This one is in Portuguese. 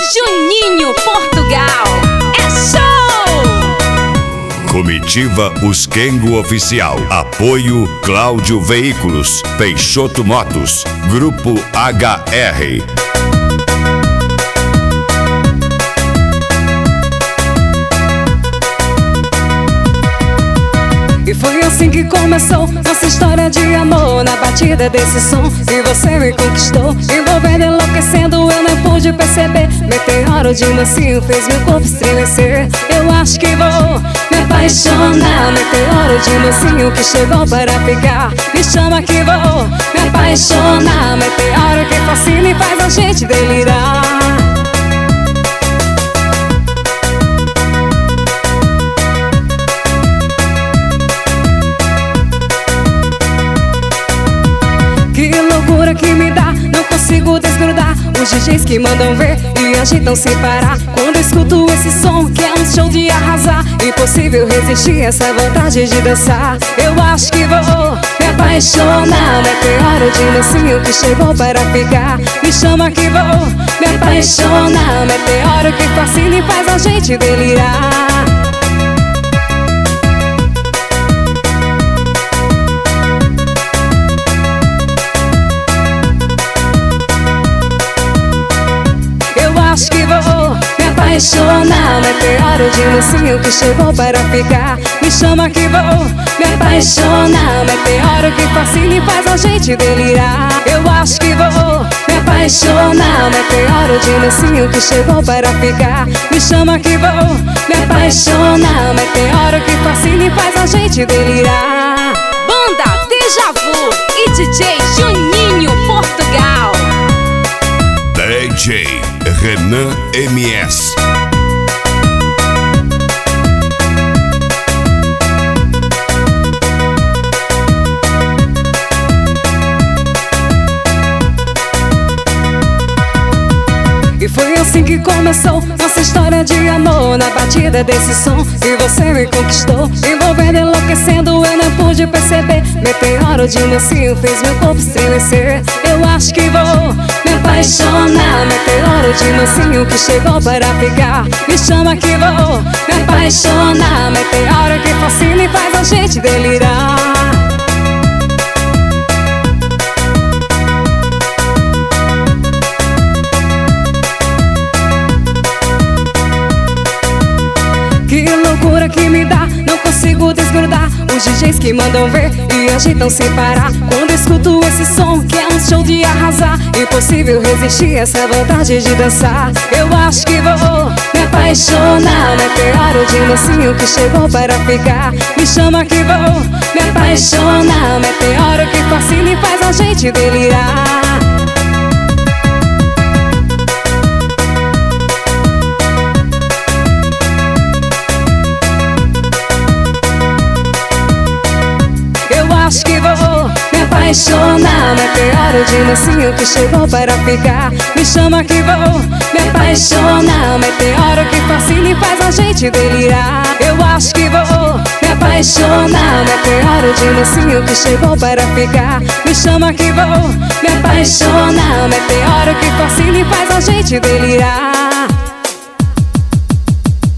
Juninho, Portugal. É show! Comitiva Os Kengo Oficial. Apoio Cláudio Veículos, Peixoto Motos, Grupo HR. E foi assim que começou nossa história de amor, na batida desse som. E você me conquistou, envolvendo, enlouquecendo, eu não pude perceber. Meteoro de mansinho fez meu corpo estremecer. Eu acho que vou me apaixonar. Meteoro de mansinho que chegou para ficar. Me chama que vou me apaixonar. Meteoro que fascina e faz a gente delirar. Que me dá, não consigo desgrudar. Os DJs que mandam ver e agitam sem parar. Quando escuto esse som que é um show de arrasar, impossível resistir essa vontade de dançar. Eu acho que vou me apaixonar. Meteoro de mansinho que chegou para ficar. Me chama que vou me apaixonar. Meteoro que fascina e faz a gente delirar. Acho que vou me apaixonar. Meteoro de mansinho que chegou para ficar. Me chama que vou me apaixonar. Meteoro que fascina e faz a gente delirar. Eu acho que vou me apaixonar. Meteoro de mansinho que chegou para ficar. Me chama que vou me apaixonar. Meteoro que fascina e faz a gente delirar. Banda Deja Vu e DJ Juninho, Portugal. DJ Renan MS. E foi assim que começou nossa história de amor, na batida desse som. E você me conquistou, envolvendo, enlouquecendo, eu não pude perceber. Meteoro de mansinho fez meu corpo estremecer. Eu acho que vou me apaixonar. Meteoro de mansinho que chegou para ficar. Me chama que vou me apaixonar. Meteoro que fascina e faz a gente delirar. Que loucura que me dá, não consigo desgrudar. Os DJs que mandam ver e agitam sem parar. Quando escuto esse som que é um show de arrasar, impossível resistir essa vontade de dançar. Eu acho que vou me apaixonar. Meteoro de mansinho que chegou para ficar. Me chama que vou me apaixonar. Meteoro que fascina e faz a gente delirar. Acho que vou me apaixonar. Meteoro de mansinho que chegou para ficar. Me chama que vou me apaixonar. Meteoro que fascina e faz a gente delirar. Eu acho que vou me apaixonar. Meteoro de mansinho que chegou para ficar. Me chama que vou me apaixonar. Meteoro que fascina e faz a gente delirar.